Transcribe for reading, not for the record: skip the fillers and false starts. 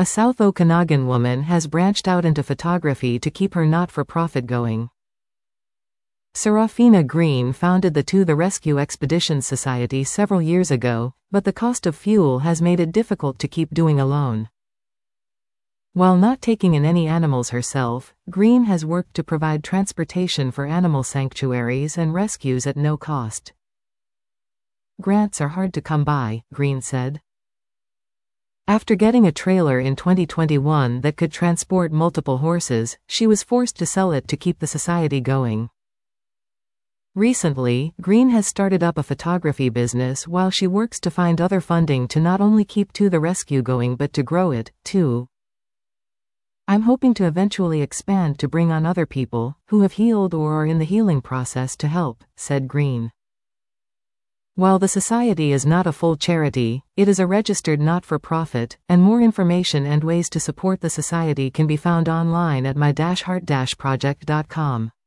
A South Okanagan woman has branched out into photography to keep her not-for-profit going. Serafina Green founded the To the Rescue Expeditions Society several years ago, but the cost of fuel has made it difficult to keep doing alone. While not taking in any animals herself, Green has worked to provide transportation for animal sanctuaries and rescues at no cost. Grants are hard to come by, Green said. After getting a trailer in 2021 that could transport multiple horses, she was forced to sell it to keep the society going. Recently, Green has started up a photography business while she works to find other funding to not only keep To the Rescue going but to grow it, too. I'm hoping to eventually expand to bring on other people, who have healed or are in the healing process to help, said Green. While the society is not a full charity, it is a registered not-for-profit, and more information and ways to support the society can be found online at my-heart-project.com.